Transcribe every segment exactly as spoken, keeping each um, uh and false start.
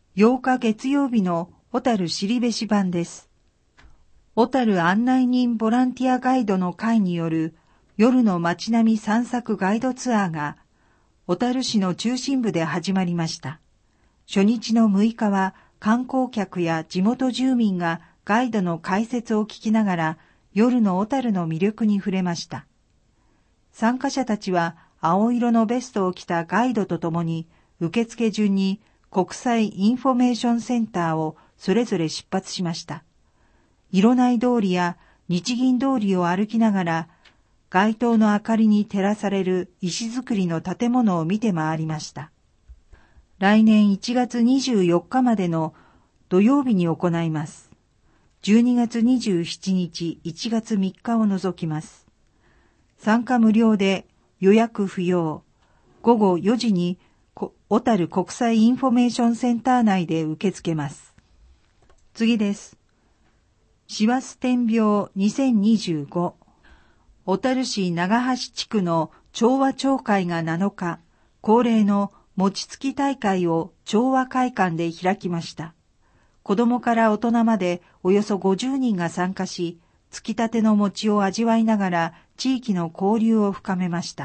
ようか月曜日の小樽後志版です。小樽案内人ボランティアガイドの会による夜の街並み散策ガイドツアーが小樽市の中心部で始まりました。初日のむいかは観光客や地元住民がガイドの解説を聞きながら夜の小樽の魅力に触れました。参加者たちは青色のベストを着たガイドとともに受付順に国際インフォメーションセンターをそれぞれ出発しました。色内通りや日銀通りを歩きながら街灯の明かりに照らされる石造りの建物を見て回りました。来年いちがつにじゅうよっかまでの土曜日に行います。じゅうにがつにじゅうしちにち、いちがつみっかを除きます。参加無料で予約不要。ごごよじに小樽国際インフォメーションセンター内で受け付けます。次です。師走天描にせんにじゅうご。小樽市長橋地区の調和町会がなのか、恒例の餅つき大会を調和会館で開きました。子供から大人までおよそごじゅうにんが参加し、つきたての餅を味わいながら地域の交流を深めました。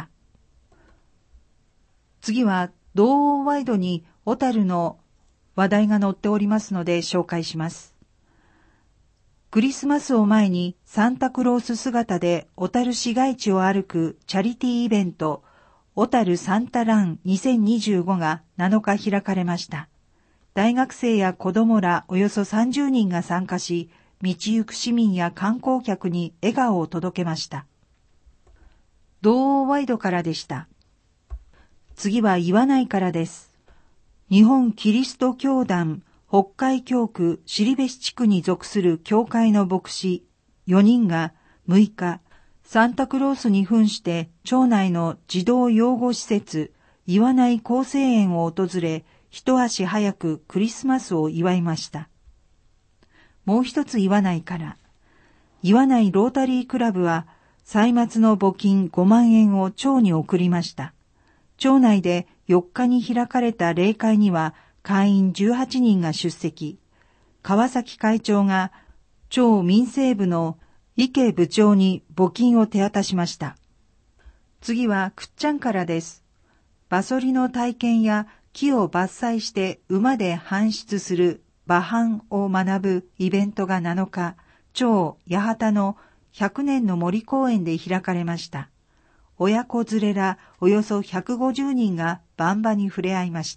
次は道央ワイドに小樽の話題が載っておりますので紹介します。クリスマスを前にサンタクロース姿で小樽市街地を歩くチャリティーイベント小樽サンタランにせんにじゅうごがなのか開かれました。大学生や子供らおよそさんじゅうにんが参加し、道行く市民や観光客に笑顔を届けました。道央ワイドからでした。次は岩内からです。日本キリスト教団北海教区後部地区に属する教会の牧師よにんがむいか、サンタクロースに扮して町内の児童養護施設岩内厚生園を訪れ、一足早くクリスマスを祝いました。もう一つ岩内から、岩内ロータリークラブは歳末の募金ごまんえんを町に送りました。町内でよっかに開かれた例会には会員じゅうはちにんが出席。川崎会長が町民生部の池部長に募金を手渡しました。次はくっちゃんからです。馬剃りの体験や木を伐採して馬で搬出する馬搬を学ぶイベントがなのか、町八幡のひゃくねんの森公園で開かれました。親子連れらおよそひゃくごじゅうにんが馬場に触れ合いました。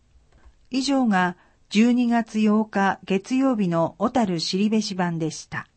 以上がじゅうにがつようか月曜日の小樽後志版でした。